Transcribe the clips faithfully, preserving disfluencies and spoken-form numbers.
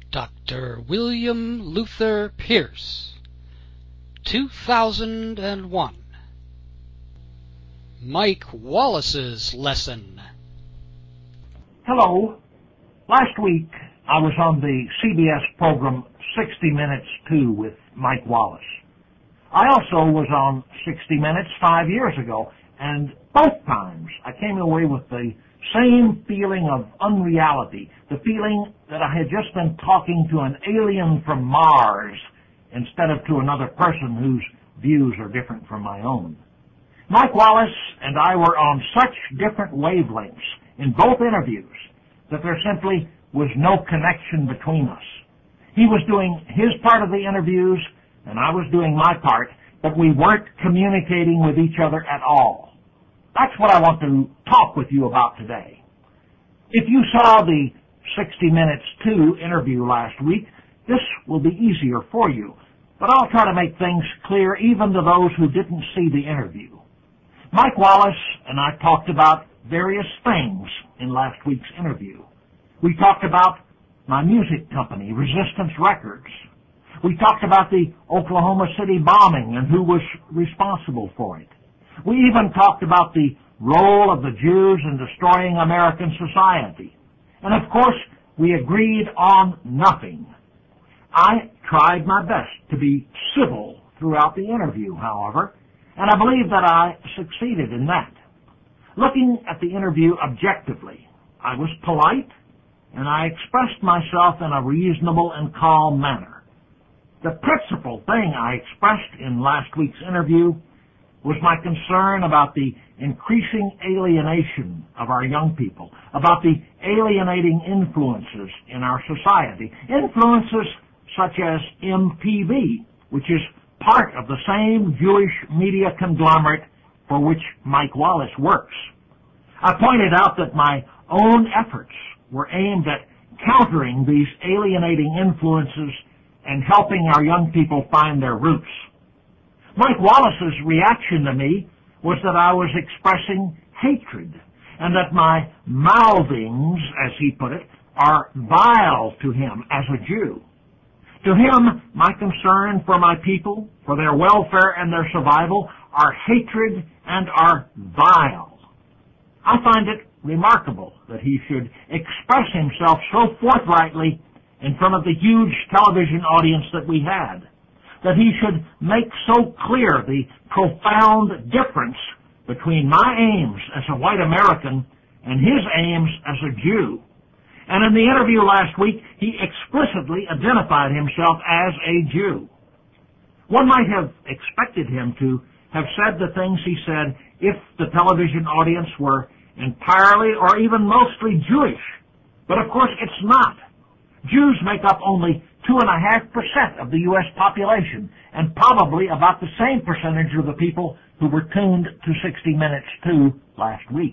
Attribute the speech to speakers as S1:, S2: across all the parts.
S1: Doctor William Luther Pierce, two thousand one. Mike Wallace's Lesson.
S2: Hello. Last week I was on the C B S program sixty minutes two with Mike Wallace. I also was on sixty minutes five years ago, and both times I came away with the same feeling of unreality, the feeling that I had just been talking to an alien from Mars instead of to another person whose views are different from my own. Mike Wallace and I were on such different wavelengths in both interviews that there simply was no connection between us. He was doing his part of the interviews and I was doing my part, but we weren't communicating with each other at all. That's what I want to talk with you about today. If you saw the sixty minutes two interview last week, this will be easier for you, but I'll try to make things clear even to those who didn't see the interview. Mike Wallace and I talked about various things in last week's interview. We talked about my music company, Resistance Records. We talked about the Oklahoma City bombing and who was responsible for it. We even talked about the role of the Jews in destroying American society. And of course, we agreed on nothing. I tried my best to be civil throughout the interview, however, and I believe that I succeeded in that. Looking at the interview objectively, I was polite and I expressed myself in a reasonable and calm manner. The principal thing I expressed in last week's interview was my concern about the increasing alienation of our young people, about the alienating influences in our society, influences such as M T V, which is part of the same Jewish media conglomerate for which Mike Wallace works. I pointed out that my own efforts were aimed at countering these alienating influences and helping our young people find their roots. Mike Wallace's reaction to me was that I was expressing hatred and that my mouthings, as he put it, are vile to him as a Jew. To him, my concern for my people, for their welfare and their survival, are hatred and are vile. I find it remarkable that he should express himself so forthrightly in front of the huge television audience that we had, that he should make so clear the profound difference between my aims as a white American and his aims as a Jew. And in the interview last week, he explicitly identified himself as a Jew. One might have expected him to have said the things he said if the television audience were entirely or even mostly Jewish. But of course it's not. Jews make up only two and a half percent of the U S population, and probably about the same percentage of the people who were tuned to sixty minutes two last week.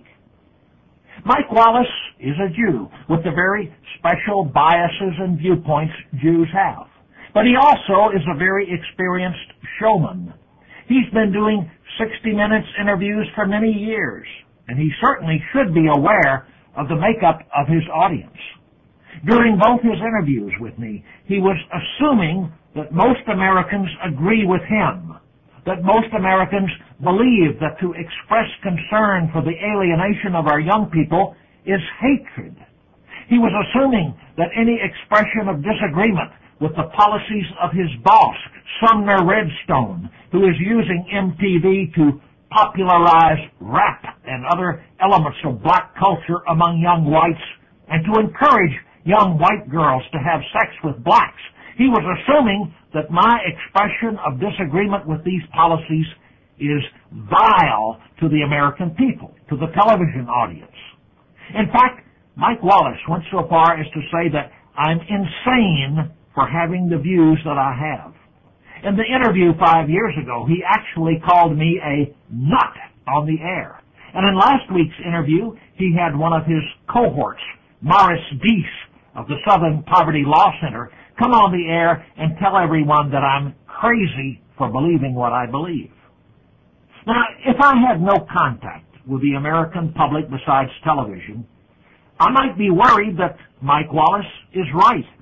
S2: Mike Wallace is a Jew with the very special biases and viewpoints Jews have. But he also is a very experienced showman. He's been doing sixty minutes interviews for many years, and he certainly should be aware of the makeup of his audience. During both his interviews with me, he was assuming that most Americans agree with him, that most Americans believe that to express concern for the alienation of our young people is hatred. He was assuming that any expression of disagreement with the policies of his boss, Sumner Redstone, who is using M T V to popularize rap and other elements of black culture among young whites and to encourage young white girls to have sex with blacks. He was assuming that my expression of disagreement with these policies is vile to the American people, to the television audience. In fact, Mike Wallace went so far as to say that I'm insane for having the views that I have. In the interview five years ago, he actually called me a nut on the air. And in last week's interview, he had one of his cohorts, Morris Deese, of the Southern Poverty Law Center, come on the air and tell everyone that I'm crazy for believing what I believe. Now, if I had no contact with the American public besides television, I might be worried that Mike Wallace is right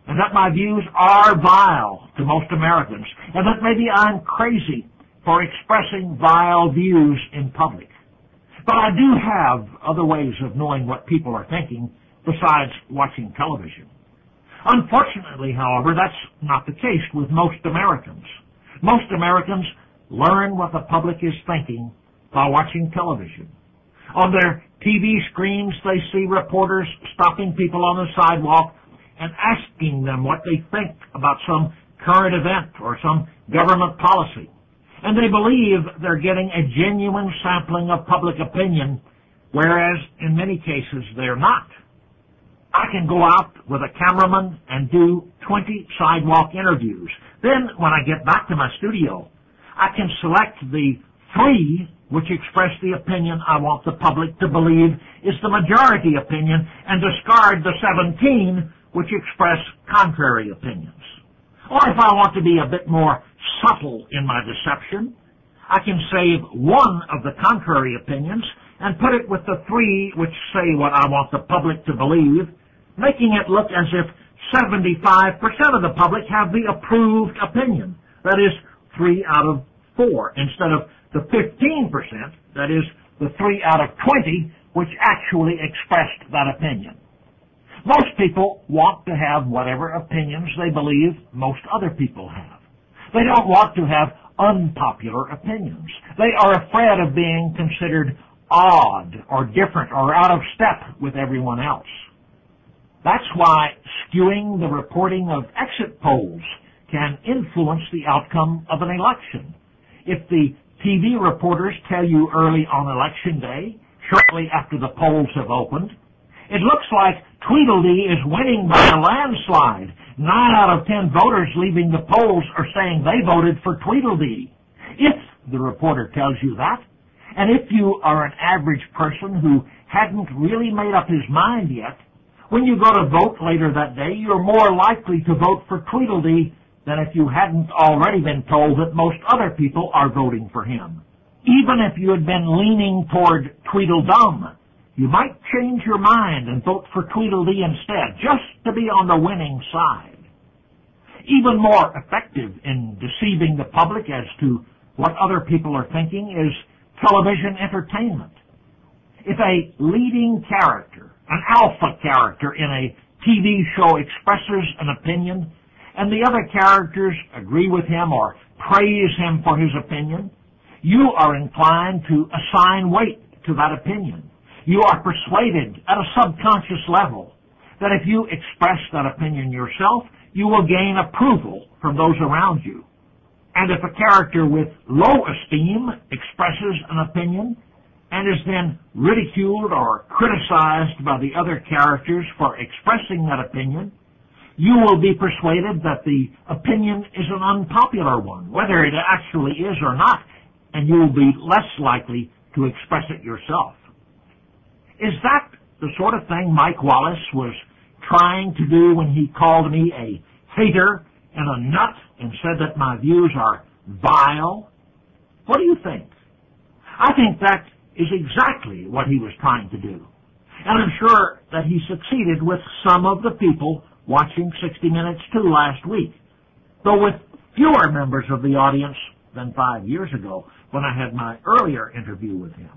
S2: and that my views are vile to most Americans, and that maybe I'm crazy for expressing vile views in public. But I do have other ways of knowing what people are thinking besides watching television. Unfortunately, however, that's not the case with most Americans. Most Americans learn what the public is thinking by watching television. On their T V screens, they see reporters stopping people on the sidewalk and asking them what they think about some current event or some government policy. And they believe they're getting a genuine sampling of public opinion, whereas in many cases they're not. I can go out with a cameraman and do twenty sidewalk interviews. Then, when I get back to my studio, I can select the three which express the opinion I want the public to believe is the majority opinion, and discard the seventeen which express contrary opinions. Or if I want to be a bit more subtle in my deception, I can save one of the contrary opinions and put it with the three which say what I want the public to believe, making it look as if seventy-five percent of the public have the approved opinion, that is, three out of four, instead of the fifteen percent, that is, the three out of twenty, which actually expressed that opinion. Most people want to have whatever opinions they believe most other people have. They don't want to have unpopular opinions. They are afraid of being considered odd or different or out of step with everyone else. That's why skewing the reporting of exit polls can influence the outcome of an election. If the T V reporters tell you early on election day, shortly after the polls have opened, it looks like Tweedledee is winning by a landslide. Nine out of ten voters leaving the polls are saying they voted for Tweedledee. If the reporter tells you that, and if you are an average person who hadn't really made up his mind yet, when you go to vote later that day, you're more likely to vote for Tweedledee than if you hadn't already been told that most other people are voting for him. Even if you had been leaning toward Tweedledum, you might change your mind and vote for Tweedledee instead, just to be on the winning side. Even more effective in deceiving the public as to what other people are thinking is television entertainment. If a leading character, an alpha character in a T V show expresses an opinion, and the other characters agree with him or praise him for his opinion, you are inclined to assign weight to that opinion. You are persuaded at a subconscious level that if you express that opinion yourself, you will gain approval from those around you. And if a character with low esteem expresses an opinion and is then ridiculed or criticized by the other characters for expressing that opinion, you will be persuaded that the opinion is an unpopular one, whether it actually is or not, and you will be less likely to express it yourself. Is that the sort of thing Mike Wallace was trying to do when he called me a hater and a nut and said that my views are vile? What do you think? I think that is exactly what he was trying to do. And I'm sure that he succeeded with some of the people watching sixty minutes too last week, though with fewer members of the audience than five years ago when I had my earlier interview with him.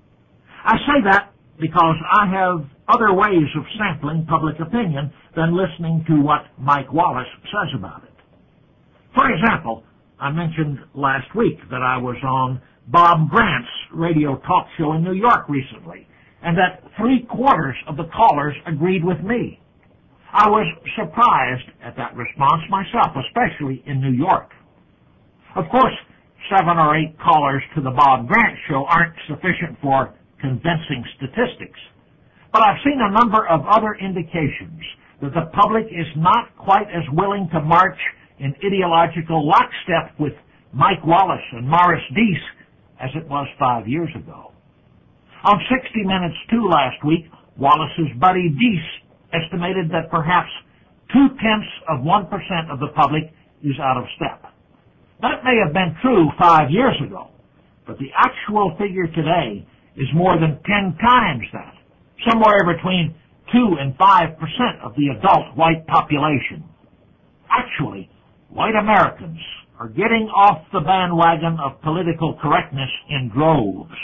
S2: I say that because I have other ways of sampling public opinion than listening to what Mike Wallace says about it. For example, I mentioned last week that I was on Bob Grant's radio talk show in New York recently, and that three-quarters of the callers agreed with me. I was surprised at that response myself, especially in New York. Of course, seven or eight callers to the Bob Grant show aren't sufficient for convincing statistics, but I've seen a number of other indications that the public is not quite as willing to march in ideological lockstep with Mike Wallace and Morris Deese as it was five years ago. On sixty minutes two last week, Wallace's buddy Deese estimated that perhaps two-tenths of one percent of the public is out of step. That may have been true five years ago, but the actual figure today is more than ten times that, somewhere between two and five percent of the adult white population. Actually, white Americans are getting off the bandwagon of political correctness in droves.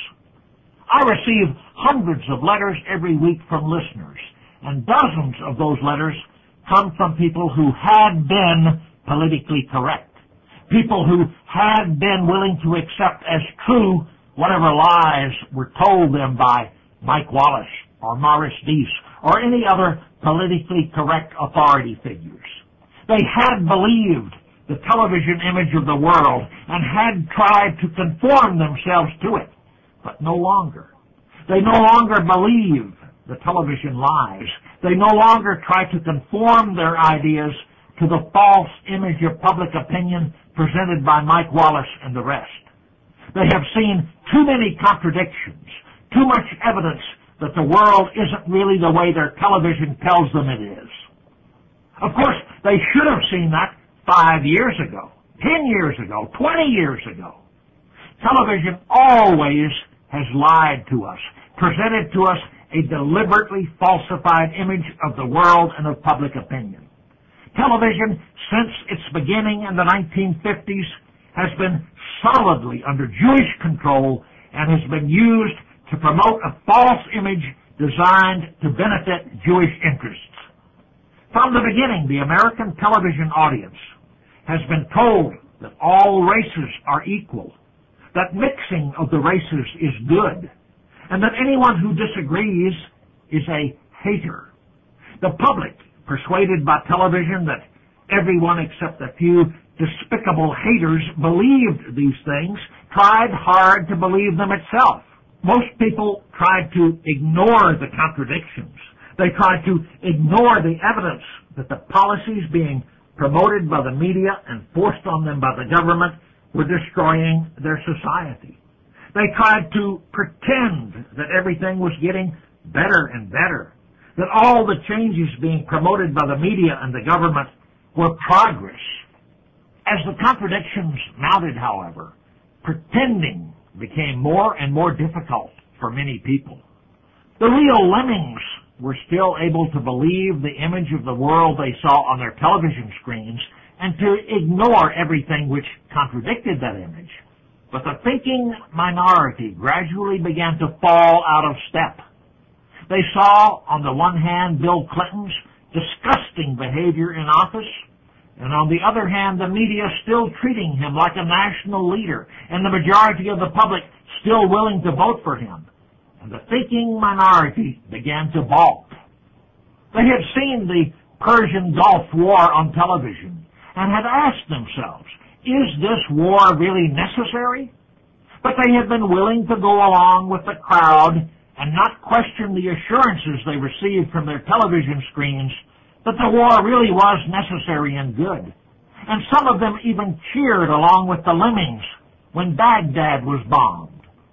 S2: I receive hundreds of letters every week from listeners, and dozens of those letters come from people who had been politically correct, people who had been willing to accept as true whatever lies were told them by Mike Wallace or Morris Deese or any other politically correct authority figures. They had believed the television image of the world and had tried to conform themselves to it, but no longer. They no longer believe the television lies. They no longer try to conform their ideas to the false image of public opinion presented by Mike Wallace and the rest. They have seen too many contradictions, too much evidence that the world isn't really the way their television tells them it is. Of course, they should have seen that five years ago, ten years ago, twenty years ago. Television always has lied to us, presented to us a deliberately falsified image of the world and of public opinion. Television, since its beginning in the nineteen fifties, has been solidly under Jewish control and has been used to promote a false image designed to benefit Jewish interests. From the beginning, the American television audience has been told that all races are equal, that mixing of the races is good, and that anyone who disagrees is a hater. The public, persuaded by television that everyone except a few despicable haters believed these things, tried hard to believe them itself. Most people tried to ignore the contradictions. They tried to ignore the evidence that the policies being promoted by the media and forced on them by the government were destroying their society. They tried to pretend that everything was getting better and better, that all the changes being promoted by the media and the government were progress. As the contradictions mounted, however, pretending became more and more difficult for many people. The real lemmings were still able to believe the image of the world they saw on their television screens and to ignore everything which contradicted that image. But the thinking minority gradually began to fall out of step. They saw, on the one hand, Bill Clinton's disgusting behavior in office, and on the other hand, the media still treating him like a national leader, and the majority of the public still willing to vote for him. And the thinking minority began to balk. They had seen the Persian Gulf War on television and had asked themselves, is this war really necessary? But they had been willing to go along with the crowd and not question the assurances they received from their television screens that the war really was necessary and good. And some of them even cheered along with the lemmings when Baghdad was bombed.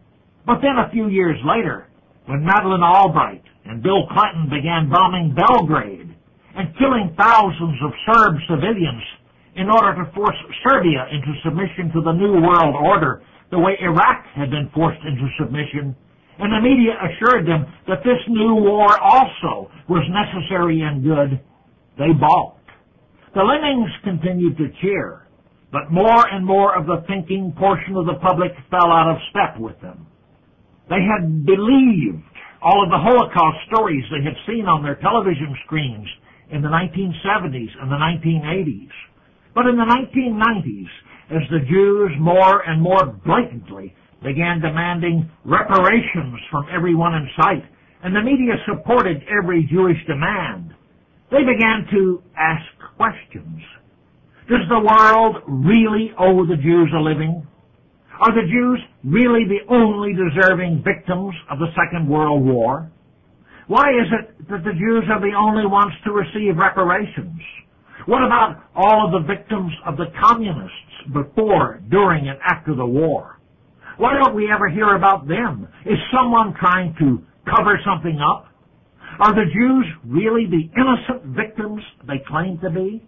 S2: But then a few years later, when Madeleine Albright and Bill Clinton began bombing Belgrade and killing thousands of Serb civilians in order to force Serbia into submission to the New World Order, the way Iraq had been forced into submission, and the media assured them that this new war also was necessary and good, they balked. The lemmings continued to cheer, but more and more of the thinking portion of the public fell out of step with them. They had believed all of the Holocaust stories they had seen on their television screens in the nineteen seventies and the nineteen eighties. But in the nineteen nineties, as the Jews more and more blatantly began demanding reparations from everyone in sight, and the media supported every Jewish demand, they began to ask questions. Does the world really owe the Jews a living? Are the Jews really the only deserving victims of the Second World War? Why is it that the Jews are the only ones to receive reparations? What about all of the victims of the communists before, during, and after the war? Why don't we ever hear about them? Is someone trying to cover something up? Are the Jews really the innocent victims they claim to be?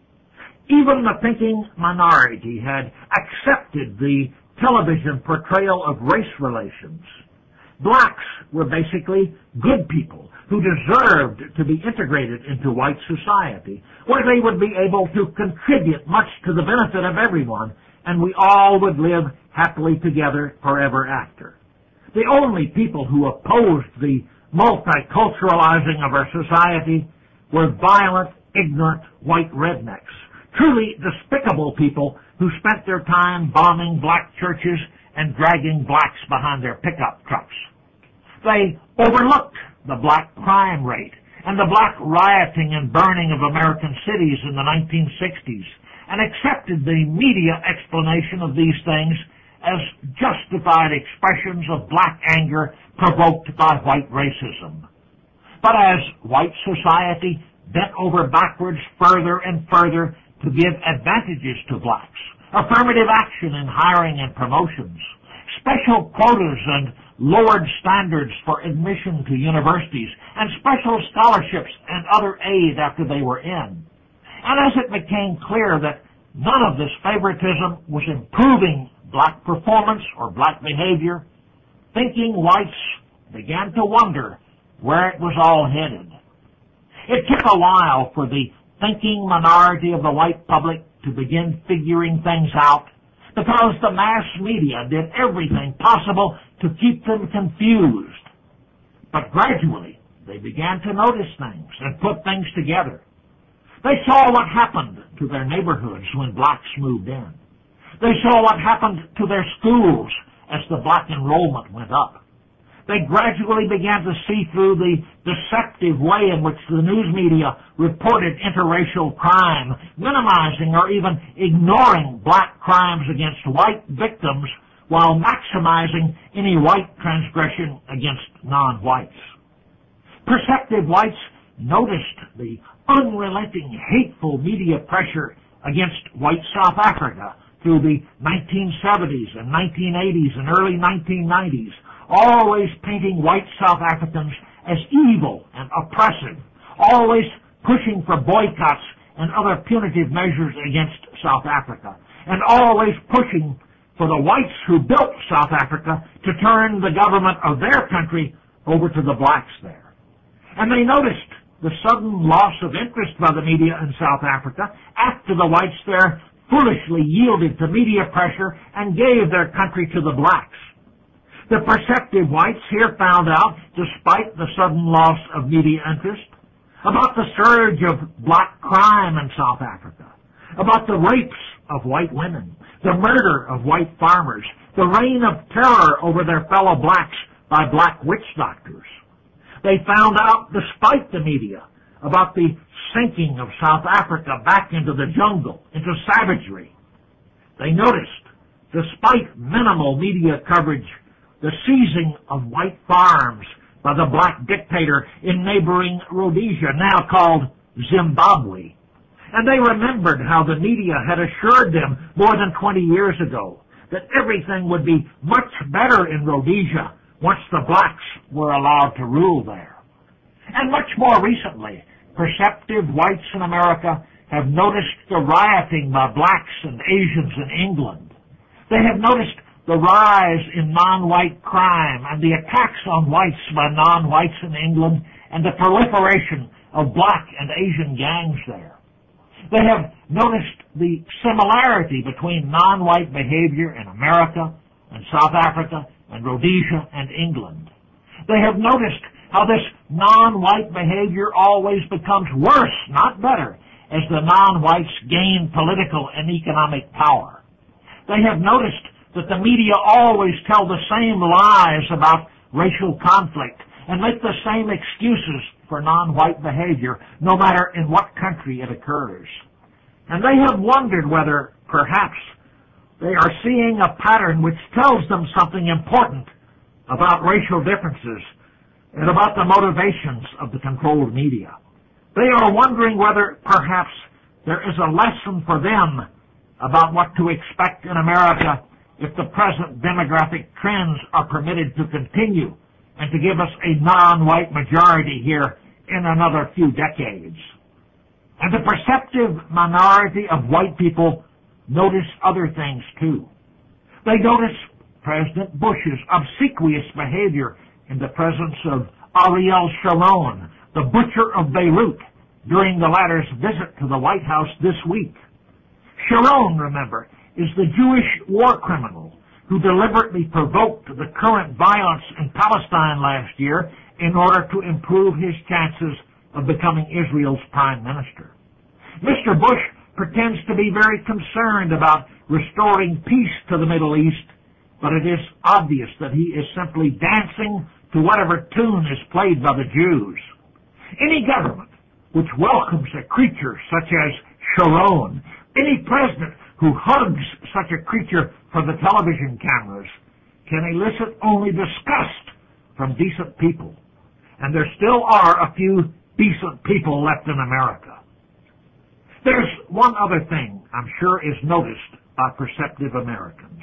S2: Even the thinking minority had accepted the television portrayal of race relations. Blacks were basically good people who deserved to be integrated into white society, where they would be able to contribute much to the benefit of everyone, and we all would live happily together forever after. The only people who opposed the multiculturalizing of our society were violent, ignorant white rednecks, truly despicable people who spent their time bombing black churches and dragging blacks behind their pickup trucks. They overlooked the black crime rate and the black rioting and burning of American cities in the nineteen sixties and accepted the media explanation of these things as justified expressions of black anger provoked by white racism. But as white society bent over backwards further and further to give advantages to blacks, affirmative action in hiring and promotions, special quotas and lowered standards for admission to universities, and special scholarships and other aid after they were in. And as it became clear that none of this favoritism was improving black performance or black behavior, thinking whites began to wonder where it was all headed. It took a while for the thinking minority of the white public to begin figuring things out, because the mass media did everything possible to keep them confused. But gradually, they began to notice things and put things together. They saw what happened to their neighborhoods when blacks moved in. They saw what happened to their schools as the black enrollment went up. They gradually began to see through the deceptive way in which the news media reported interracial crime, minimizing or even ignoring black crimes against white victims while maximizing any white transgression against non-whites. Perceptive whites noticed the unrelenting, hateful media pressure against white South Africa through the nineteen seventies and nineteen eighties and early nineteen nineties, always painting white South Africans as evil and oppressive, always pushing for boycotts and other punitive measures against South Africa, and always pushing for the whites who built South Africa to turn the government of their country over to the blacks there. And they noticed the sudden loss of interest by the media in South Africa after the whites there foolishly yielded to media pressure and gave their country to the blacks. The perceptive whites here found out, despite the sudden loss of media interest, about the surge of black crime in South Africa, about the rapes of white women, the murder of white farmers, the reign of terror over their fellow blacks by black witch doctors. They found out, despite the media, about the sinking of South Africa back into the jungle, into savagery. They noticed, despite minimal media coverage, the seizing of white farms by the black dictator in neighboring Rhodesia, now called Zimbabwe. And they remembered how the media had assured them more than twenty years ago that everything would be much better in Rhodesia once the blacks were allowed to rule there. And much more recently, perceptive whites in America have noticed the rioting by blacks and Asians in England. They have noticed the rise in non-white crime and the attacks on whites by non-whites in England and the proliferation of black and Asian gangs there. They have noticed the similarity between non-white behavior in America and South Africa and Rhodesia and England. They have noticed how this non-white behavior always becomes worse, not better, as the non-whites gain political and economic power. They have noticed that the media always tell the same lies about racial conflict and make the same excuses for non-white behavior, no matter in what country it occurs. And they have wondered whether, perhaps, they are seeing a pattern which tells them something important about racial differences and about the motivations of the controlled media. They are wondering whether, perhaps, there is a lesson for them about what to expect in America if the present demographic trends are permitted to continue and to give us a non-white majority here in another few decades. And the perceptive minority of white people notice other things too. They notice President Bush's obsequious behavior in the presence of Ariel Sharon, the butcher of Beirut, during the latter's visit to the White House this week. Sharon, remember, is the Jewish war criminal who deliberately provoked the current violence in Palestine last year in order to improve his chances of becoming Israel's prime minister. Mister Bush pretends to be very concerned about restoring peace to the Middle East, but it is obvious that he is simply dancing to whatever tune is played by the Jews. Any government which welcomes a creature such as Sharon, any president who hugs such a creature for the television cameras, can elicit only disgust from decent people. And there still are a few decent people left in America. There's one other thing I'm sure is noticed by perceptive Americans.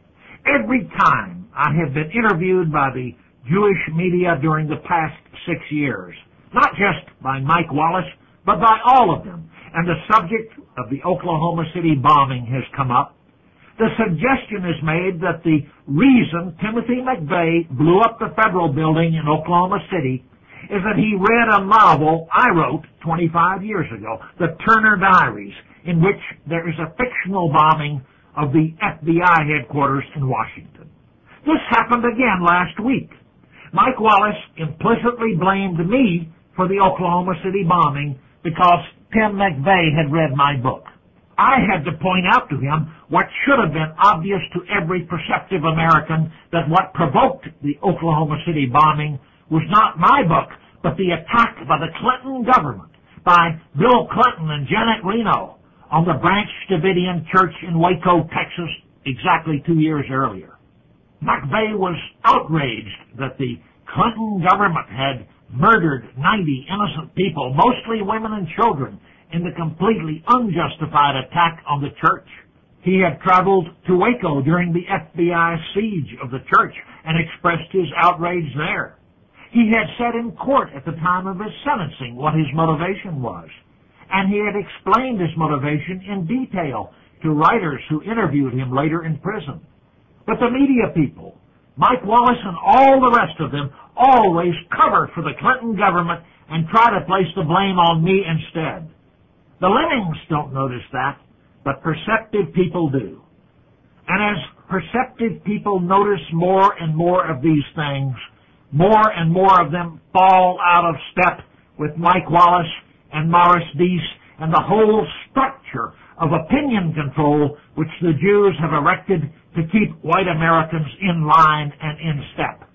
S2: Every time I have been interviewed by the Jewish media during the past six years, not just by Mike Wallace, but by all of them, and the subject of the Oklahoma City bombing has come up, the suggestion is made that the reason Timothy McVeigh blew up the federal building in Oklahoma City is that he read a novel I wrote twenty-five years ago, The Turner Diaries, in which there is a fictional bombing of the F B I headquarters in Washington. This happened again last week. Mike Wallace implicitly blamed me for the Oklahoma City bombing because Tim McVeigh had read my book. I had to point out to him what should have been obvious to every perceptive American, that what provoked the Oklahoma City bombing was not my book, but the attack by the Clinton government, by Bill Clinton and Janet Reno on the Branch Davidian Church in Waco, Texas, exactly two years earlier. McVeigh was outraged that the Clinton government had murdered ninety innocent people, mostly women and children, in the completely unjustified attack on the church. He had traveled to Waco during the F B I siege of the church and expressed his outrage there. He had said in court at the time of his sentencing what his motivation was, and he had explained his motivation in detail to writers who interviewed him later in prison. But the media people, Mike Wallace and all the rest of them, always cover for the Clinton government and try to place the blame on me instead. The lemmings don't notice that, but perceptive people do. And as perceptive people notice more and more of these things, more and more of them fall out of step with Mike Wallace and Morris Deese and the whole structure of opinion control which the Jews have erected to keep white Americans in line and in step.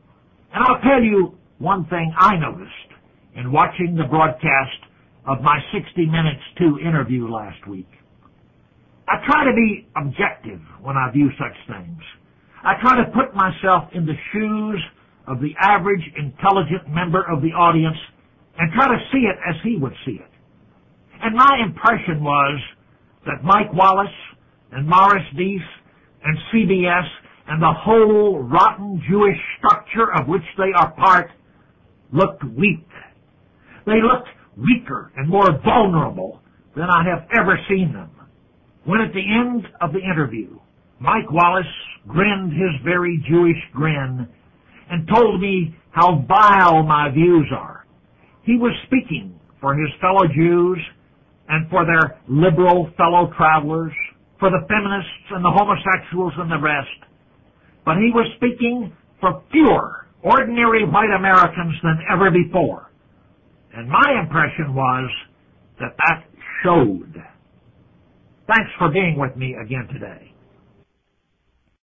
S2: And I'll tell you one thing I noticed in watching the broadcast of my sixty minutes two interview last week. I try to be objective when I view such things. I try to put myself in the shoes of the average intelligent member of the audience and try to see it as he would see it. And my impression was that Mike Wallace and Morris Deese and C B S and the whole rotten Jewish structure of which they are part looked weak. They looked weaker and more vulnerable than I have ever seen them. When at the end of the interview, Mike Wallace grinned his very Jewish grin and told me how vile my views are. He was speaking for his fellow Jews and for their liberal fellow travelers, for the feminists and the homosexuals and the rest. But he was speaking for fewer ordinary white Americans than ever before. And my impression was that that showed. Thanks for being with me again today.